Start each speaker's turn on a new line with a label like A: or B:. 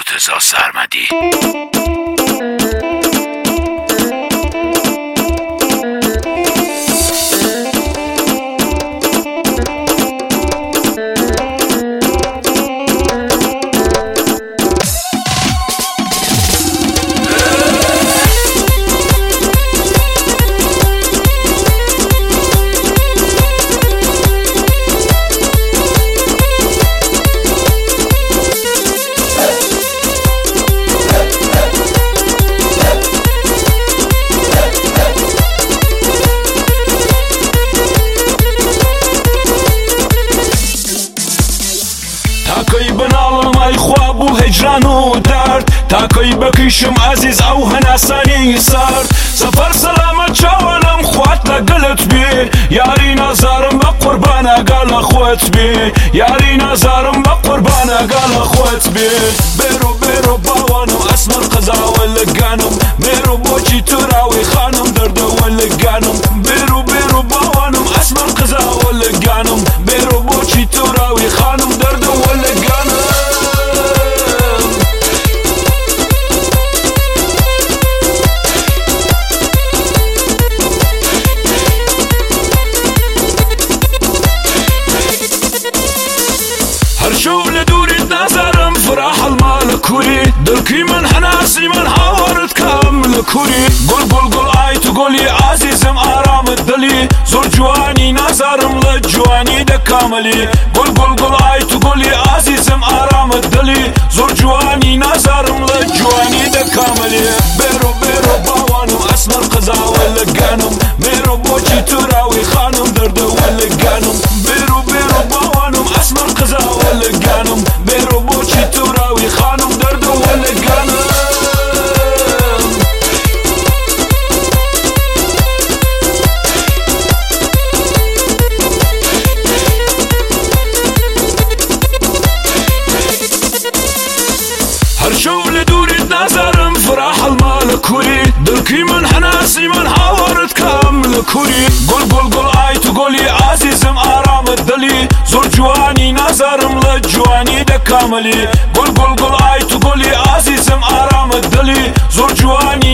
A: مرتضی سرمدی.
B: تاکەی بەناڵم خواب و هجران و درد، تاکەی بکیشم عزیز ئەو هەناسانی سرد. سەفەر سەلامەت چاوانم خوات لەگەڵت بێ، یاری نازارم بە قوربان ئەگەڵە خۆت بێ، یاری نازارم بە قوربان ئەگەڵە خۆت بێ. بێرۆ بێرۆ باوانم ئەسمەر قەزاوە لەگانم، بێرۆ بۆچی توراوی خانم دەردەوە لەگانم. بێرۆ بێرۆ باوانم ئەسمەر قەزاوە لەگانم، بێرۆ بۆچی توراوی خانم دەردەوە لەگانم. هەر شەو لە دووریت نازارم فراح هەڵمالە کووری، دڵکی من هەناسی من هاوارت کەم لە کووری. گۆڵ گۆڵ گۆڵ ئای تو گۆڵی عازیزم ئارامت دڵی، زۆر جوانی نازارم لە جوانی دەکامەلی. گۆڵ گۆڵ گۆڵ ئای تو گۆڵی عازیزم ئارامت دڵی، زۆر جوانی نازارم لە جوانی دەکامەلی. بێرۆ بێرۆ باوانم ئەسمەر قەزاوە لەگانم، بێرۆ بۆچی توراوی خانم دەردەوە لەگانم. بێرۆ بێرۆ باوانم ئەسمەر قەزاوە لەگانم، بێرۆ بۆچی توراوی خانم دەردەوە لەگانم. هەر شەو لە دووریت نازارم فراح هەڵمالە کووری، دڵکی من هەناسی من هاوارت کەم لە کووری. گۆڵ گۆڵ گۆڵ ئای تو گۆڵی عازیزم ئارامت دڵی، زۆر جوانی نازارم لە جوانی دەکامەلی. گۆڵ گۆڵ گۆڵ ئای تو گۆڵی عازیزم ئارامت دڵی، زۆر جوانی